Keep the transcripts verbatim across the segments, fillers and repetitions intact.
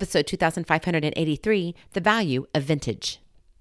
episode two thousand five hundred eighty-three, The Value of Vintage.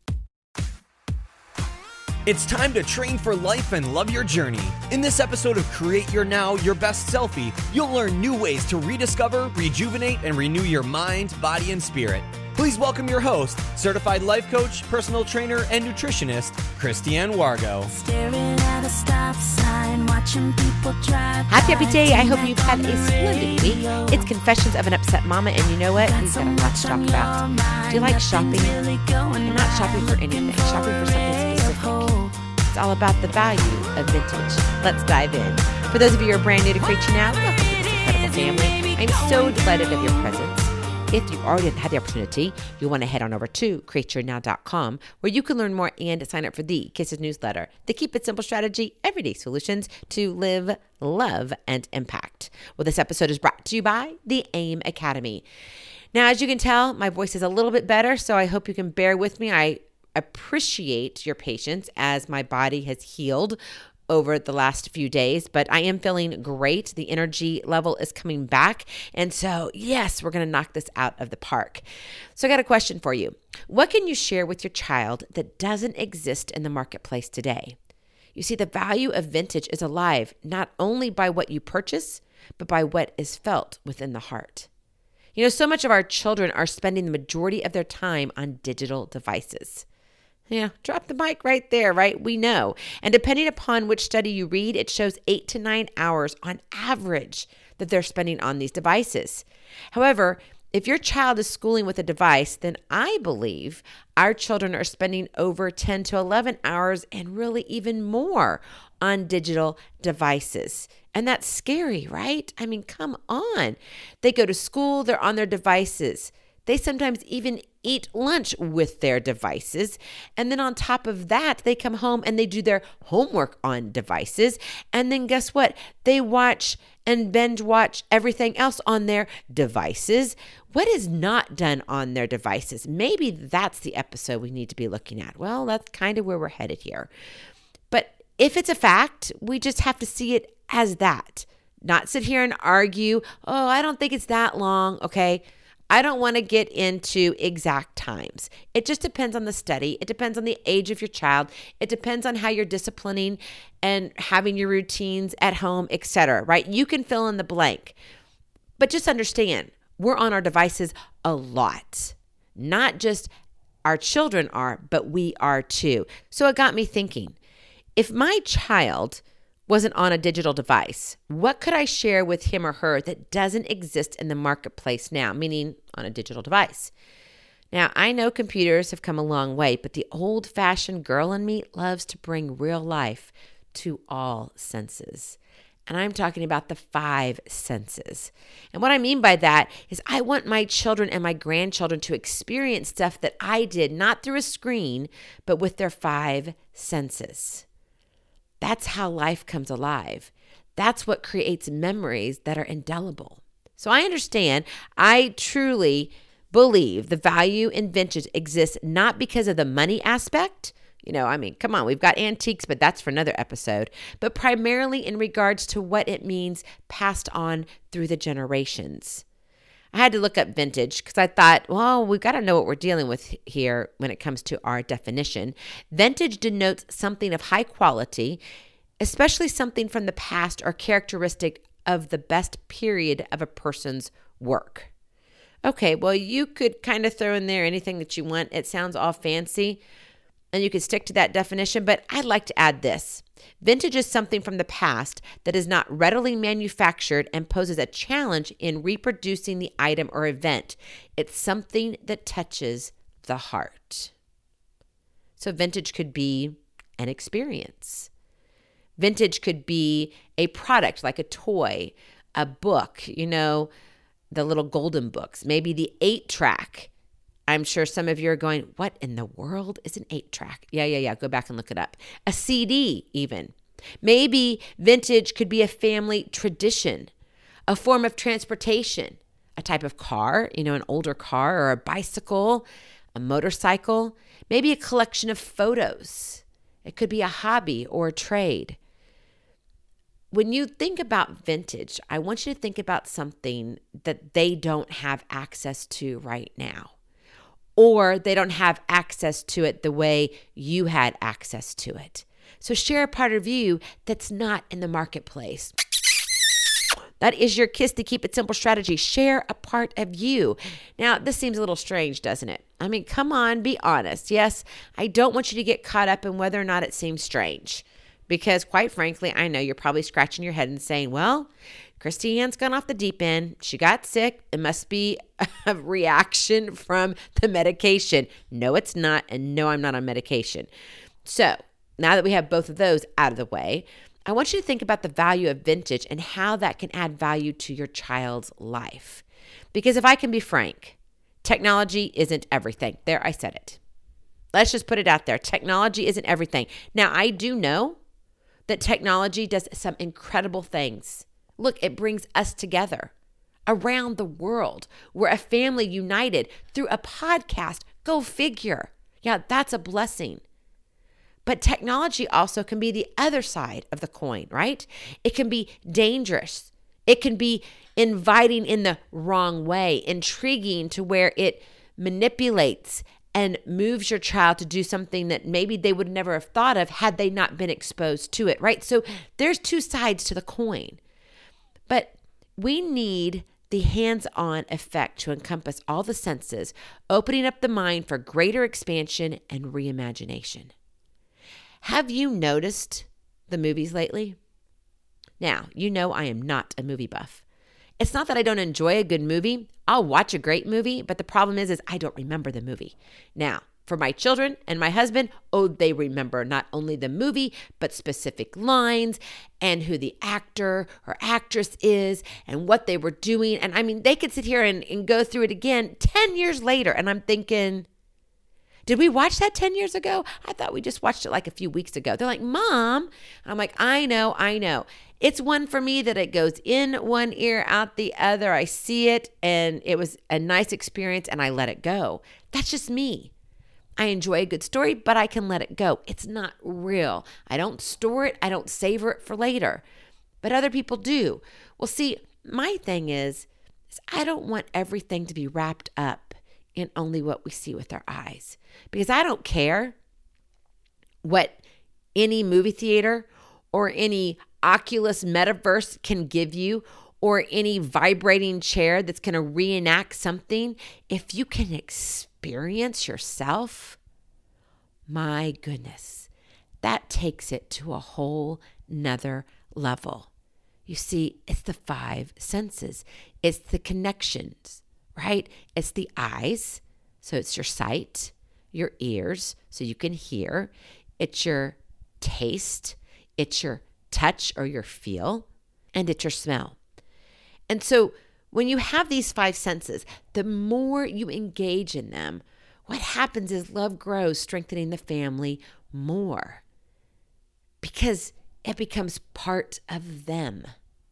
It's time to train for life and love your journey. In this episode of Create Your Now, Your Best Selfie, you'll learn new ways to rediscover, rejuvenate, and renew your mind, body, and spirit. Please welcome your host, certified life coach, personal trainer, and nutritionist, Christiane Wargo. Staring at a stop sign, watching people drive. Happy, happy day. I hope you've had a splendid week. It's Confessions of an Upset Mama, and you know what? We've got a lot to talk about. Do you like shopping? I'm not shopping for anything. Shopping for something specific. It's all about the value of vintage. Let's dive in. For those of you who are brand new to Create Your Now, welcome to this incredible family. I'm so delighted of your presence. If you already had the opportunity, you'll want to head on over to create your now dot com, where you can learn more and sign up for the Kisses newsletter, the Keep It Simple strategy, everyday solutions to live, love, and impact. Well, this episode is brought to you by the AIM Academy. Now, as you can tell, my voice is a little bit better, so I hope you can bear with me. I appreciate your patience as my body has healed over the last few days, but I am feeling great. The energy level is coming back. And so, yes, we're going to knock this out of the park. So I got a question for you. What can you share with your child that doesn't exist in the marketplace today? You see, the value of vintage is alive, not only by what you purchase, but by what is felt within the heart. You know, so much of our children are spending the majority of their time on digital devices. Yeah, drop the mic right there, right? We know. And depending upon which study you read, it shows eight to nine hours on average that they're spending on these devices. However, if your child is schooling with a device, then I believe our children are spending over ten to eleven hours and really even more on digital devices. And that's scary, right? I mean, come on. They go to school, they're on their devices. They sometimes even eat lunch with their devices. And then on top of that, they come home and they do their homework on devices. And then guess what? They watch and binge watch everything else on their devices. What is not done on their devices? Maybe that's the episode we need to be looking at. Well, that's kind of where we're headed here. But if it's a fact, we just have to see it as that. Not sit here and argue, oh, I don't think it's that long, okay? I don't want to get into exact times. It just depends on the study. It depends on the age of your child. It depends on how you're disciplining and having your routines at home, et cetera, right? You can fill in the blank. But just understand, we're on our devices a lot. Not just our children are, but we are too. So it got me thinking, if my child wasn't on a digital device, what could I share with him or her that doesn't exist in the marketplace now, meaning on a digital device? Now, I know computers have come a long way, but the old-fashioned girl in me loves to bring real life to all senses. And I'm talking about the five senses. And what I mean by that is I want my children and my grandchildren to experience stuff that I did, not through a screen, but with their five senses. That's how life comes alive. That's what creates memories that are indelible. So I understand, I truly believe the value in vintage exists not because of the money aspect. You know, I mean, come on, we've got antiques, but that's for another episode. But primarily in regards to what it means passed on through the generations. I had to look up vintage because I thought, well, we've got to know what we're dealing with here when it comes to our definition. Vintage denotes something of high quality, especially something from the past or characteristic of the best period of a person's work. Okay, well, you could kind of throw in there anything that you want. It sounds all fancy, and you could stick to that definition, but I'd like to add this. Vintage is something from the past that is not readily manufactured and poses a challenge in reproducing the item or event. It's something that touches the heart. So vintage could be an experience. Vintage could be a product like a toy, a book, you know, the little golden books, maybe the eight track. I'm sure some of you are going, what in the world is an eight track? Yeah, yeah, yeah. Go back and look it up. A C D even. Maybe vintage could be a family tradition, a form of transportation, a type of car, you know, an older car or a bicycle, a motorcycle, maybe a collection of photos. It could be a hobby or a trade. when you think about vintage, I want you to think about something that they don't have access to right now, or they don't have access to it the way you had access to it. So share a part of you that's not in the marketplace. That is your Kiss to Keep It Simple strategy. Share a part of you. Now, this seems a little strange, doesn't it? I mean, come on, be honest. Yes, I don't want you to get caught up in whether or not it seems strange. Because quite frankly, I know you're probably scratching your head and saying, well, Christy Ann's gone off the deep end. She got sick. It must be a reaction from the medication. No, it's not. And no, I'm not on medication. So now that we have both of those out of the way, I want you to think about the value of vintage and how that can add value to your child's life. Because if I can be frank, technology isn't everything. There, I said it. Let's just put it out there. Technology isn't everything. Now, I do know that technology does some incredible things. Look, it brings us together around the world. We're a family united through a podcast. Go figure. Yeah, that's a blessing. But technology also can be the other side of the coin, right? It can be dangerous. It can be inviting in the wrong way, intriguing to where it manipulates and moves your child to do something that maybe they would never have thought of had they not been exposed to it, right? So there's two sides to the coin. But we need the hands-on effect to encompass all the senses, opening up the mind for greater expansion and reimagination. Have you noticed the movies lately? Now, you know I am not a movie buff. It's not that I don't enjoy a good movie. I'll watch a great movie, but the problem is, is I don't remember the movie. Now, for my children and my husband, oh, they remember not only the movie, but specific lines and who the actor or actress is and what they were doing. And I mean, they could sit here and, and go through it again ten years later. And I'm thinking, did we watch that ten years ago? I thought we just watched it like a few weeks ago. They're like, Mom. I'm like, I know, I know. It's one for me that it goes in one ear, out the other. I see it, and it was a nice experience, and I let it go. That's just me. I enjoy a good story, but I can let it go. It's not real. I don't store it. I don't savor it for later. But other people do. Well, see, my thing is, is I don't want everything to be wrapped up in only what we see with our eyes. Because I don't care what any movie theater or any Oculus metaverse can give you, or any vibrating chair that's going to reenact something. If you can experience yourself, my goodness, that takes it to a whole nother level. You see, it's the five senses. It's the connections, right? It's the eyes, so it's your sight, your ears, so you can hear. It's your taste, it's your touch or your feel, and it's your smell. And so when you have these five senses, the more you engage in them, what happens is love grows, strengthening the family more because it becomes part of them.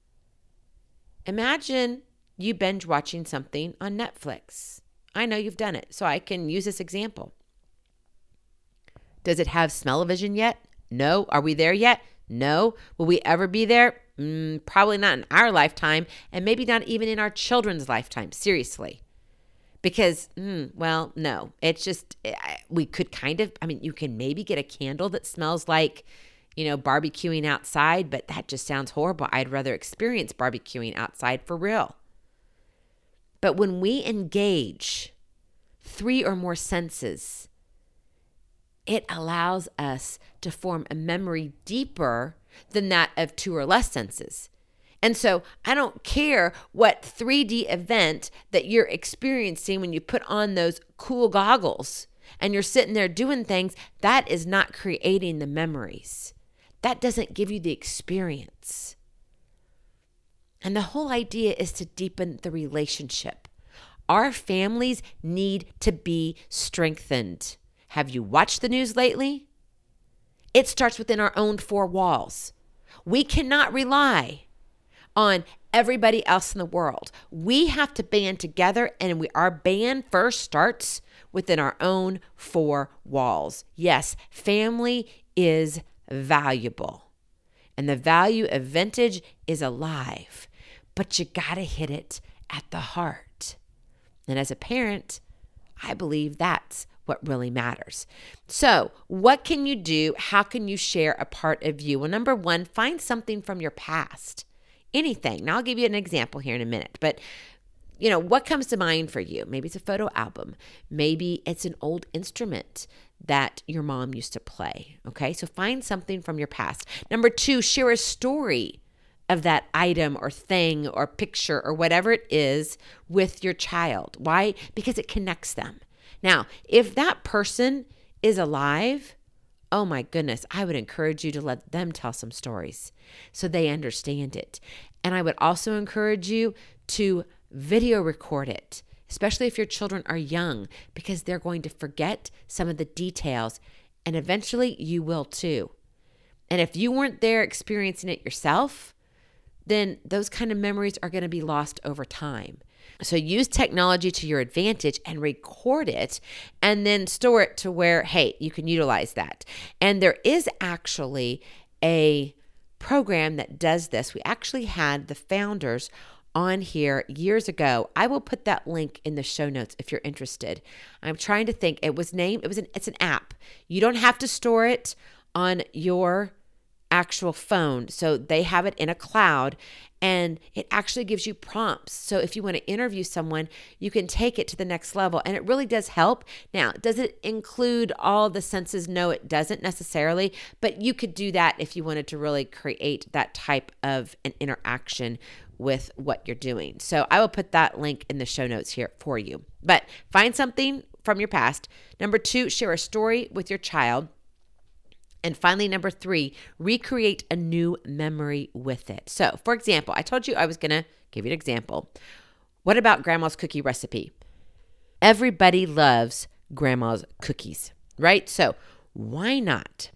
Imagine you binge watching something on Netflix. I know you've done it, so I can use this example. Does it have smell-o-vision yet? No. Are we there yet? No. Will we ever be there? Mm, probably not in our lifetime, and maybe not even in our children's lifetime. Seriously. Because, mm, well, no. It's just, we could kind of, I mean, you can maybe get a candle that smells like, you know, barbecuing outside, but that just sounds horrible. I'd rather experience barbecuing outside for real. But when we engage three or more senses, it allows us to form a memory deeper than that of two or less senses. And so I don't care what three D event that you're experiencing when you put on those cool goggles and you're sitting there doing things, that is not creating the memories. That doesn't give you the experience. And the whole idea is to deepen the relationship. Our families need to be strengthened. Have you watched the news lately? It starts within our own four walls. We cannot rely on everybody else in the world. We have to band together, and we, our band first starts within our own four walls. Yes, family is valuable. And the value of vintage is alive, but you got to hit it at the heart. And as a parent, I believe that's what really matters. So what can you do? How can you share a part of you? Well, number one, find something from your past. Anything. Now I'll give you an example here in a minute, but you know, what comes to mind for you? Maybe it's a photo album. Maybe it's an old instrument that your mom used to play. Okay, so find something from your past. Number two, share a story of that item or thing or picture or whatever it is with your child. Why? Because it connects them. Now, if that person is alive, oh my goodness, I would encourage you to let them tell some stories so they understand it. And I would also encourage you to video record it, especially if your children are young, because they're going to forget some of the details, and eventually you will too. And if you weren't there experiencing it yourself, then those kind of memories are going to be lost over time. So use technology to your advantage and record it, and then store it to where, hey, you can utilize that. And there is actually a program that does this. We actually had the founders on here years ago. I will put that link in the show notes if you're interested. I'm trying to think. It was named, it was an, it's an app. You don't have to store it on your actual phone. So they have it in a cloud, and it actually gives you prompts. So if you want to interview someone, you can take it to the next level, and it really does help. Now, does it include all the senses? No, it doesn't necessarily, but you could do that if you wanted to really create that type of an interaction with what you're doing. So I will put that link in the show notes here for you. But find something from your past. Number two, share a story with your child. And finally, number three, recreate a new memory with it. So, for example, I told you I was going to give you an example. What about grandma's cookie recipe? Everybody loves grandma's cookies, right? So why not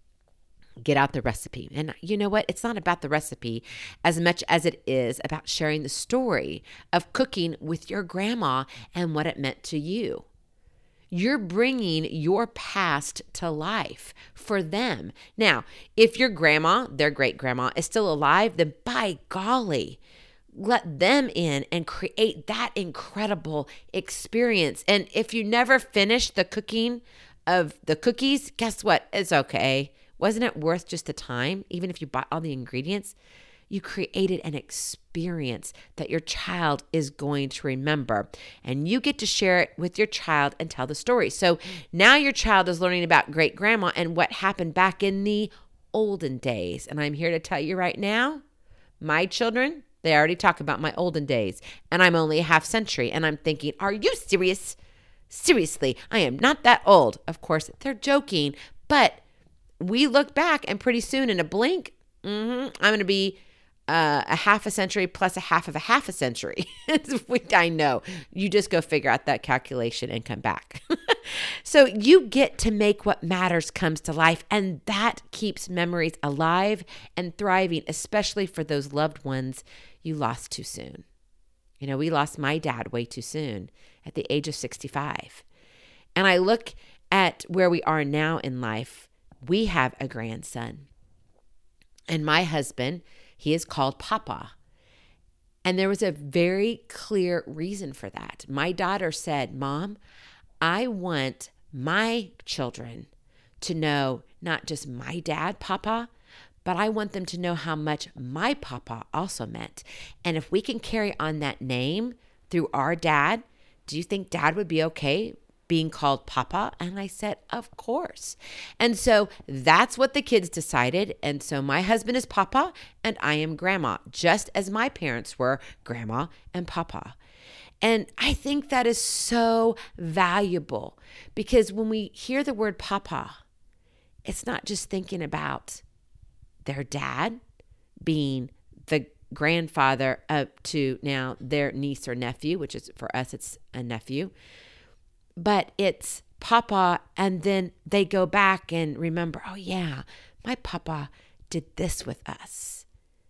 get out the recipe? And you know what? It's not about the recipe as much as it is about sharing the story of cooking with your grandma and what it meant to you. You're bringing your past to life for them. Now, if your grandma, their great grandma, is still alive, then by golly, let them in and create that incredible experience. And if you never finish the cooking of the cookies, guess what? It's okay. Wasn't it worth just the time? Even if you bought all the ingredients, you created an experience that your child is going to remember, and you get to share it with your child and tell the story. So now your child is learning about great grandma and what happened back in the olden days. And I'm here to tell you right now, my children, they already talk about my olden days, and I'm only a half century. And I'm thinking, are you serious? Seriously, I am not that old. Of course, they're joking, but we look back, and pretty soon in a blink, mm-hmm, I'm going to be Uh, a half a century plus a half of a half a century. I know. You just go figure out that calculation and come back. So you get to make what matters comes to life, and that keeps memories alive and thriving, especially for those loved ones you lost too soon. You know, we lost my dad way too soon at the age of sixty-five. And I look at where we are now in life. We have a grandson. And my husband, he is called Papa. And there was a very clear reason for that. My daughter said, Mom, I want my children to know not just my dad, Papa, but I want them to know how much my Papa also meant. And if we can carry on that name through our dad, do you think Dad would be okay being called Papa? And I said, of course. And so that's what the kids decided. And so my husband is Papa and I am Grandma, just as my parents were Grandma and Papa. And I think that is so valuable, because when we hear the word Papa, it's not just thinking about their dad being the grandfather up to now their niece or nephew, which is for us, it's a nephew. But it's Papa, and then they go back and remember, oh yeah, my Papa did this with us.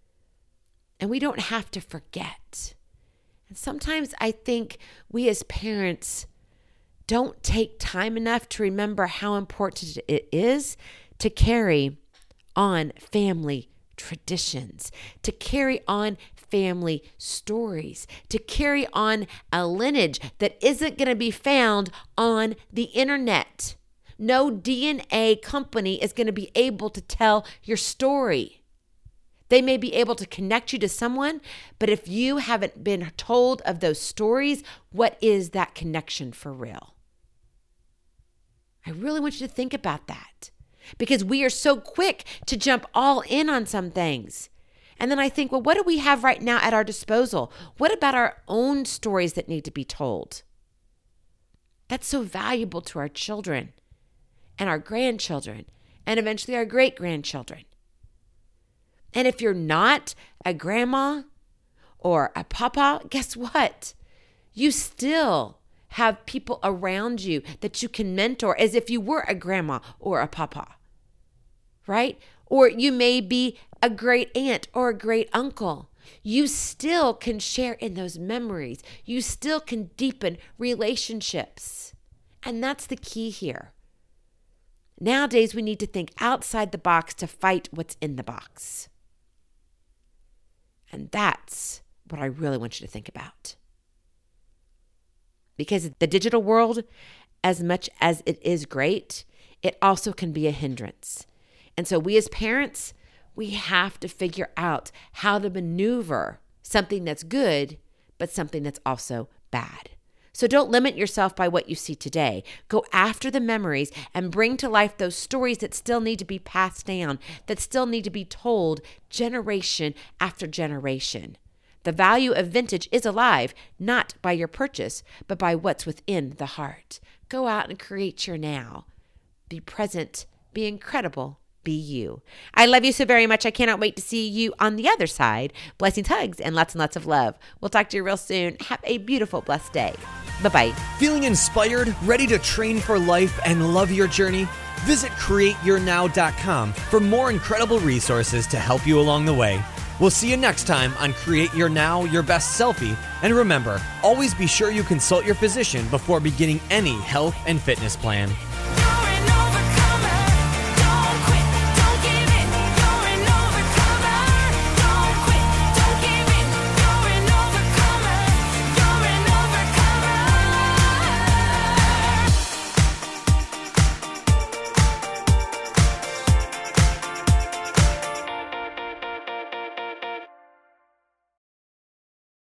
And we don't have to forget. And sometimes I think we as parents don't take time enough to remember how important it is to carry on family traditions, to carry on family stories, to carry on a lineage that isn't going to be found on the internet. No D N A company is going to be able to tell your story. They may be able to connect you to someone, but if you haven't been told of those stories, what is that connection for real? I really want you to think about that, because we are so quick to jump all in on some things. And then I think, well, what do we have right now at our disposal? What about our own stories that need to be told? That's so valuable to our children and our grandchildren and eventually our great-grandchildren. And if you're not a grandma or a papa, guess what? You still have people around you that you can mentor as if you were a grandma or a papa, right? Or you may be a great aunt or a great uncle. You still can share in those memories. You still can deepen relationships. And that's the key here. Nowadays, we need to think outside the box to fight what's in the box. And that's what I really want you to think about. Because the digital world, as much as it is great, it also can be a hindrance. And so we as parents, we have to figure out how to maneuver something that's good, but something that's also bad. So don't limit yourself by what you see today. Go after the memories and bring to life those stories that still need to be passed down, that still need to be told generation after generation. The value of vintage is alive, not by your purchase, but by what's within the heart. Go out and create your now. Be present, be incredible, be you. I love you so very much. I cannot wait to see you on the other side. Blessings, hugs, and lots and lots of love. We'll talk to you real soon. Have a beautiful, blessed day. Bye-bye. Feeling inspired, ready to train for life and love your journey? Visit create your now dot com for more incredible resources to help you along the way. We'll see you next time on Create Your Now, Your Best Selfie. And remember, always be sure you consult your physician before beginning any health and fitness plan.